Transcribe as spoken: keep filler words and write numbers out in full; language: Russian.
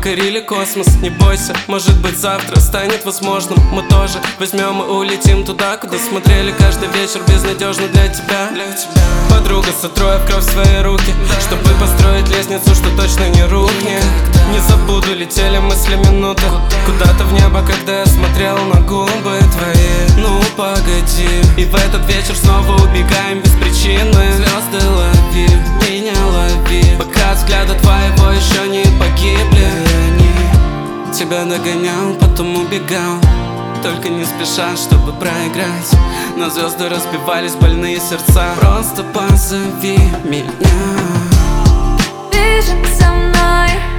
покорили космос. Не бойся, может быть завтра станет возможным. Мы тоже возьмем и улетим туда, куда смотрели каждый вечер. Безнадежно для тебя, для тебя. Подруга, сотру я в кровь свои руки, чтобы построить лестницу, что точно не рухнет. Не забуду, летели мысли минуты куда-то в небо, когда я смотрел на губы твои. Ну погоди, и в этот вечер снова убегаем без причины. Звезды лови, меня лови, пока взгляда твоего еще не погибли. Они тебя догонял, потом убегал, только не спеша, чтобы проиграть. На звезды разбивались больные сердца. Просто позови меня. Бежим со мной.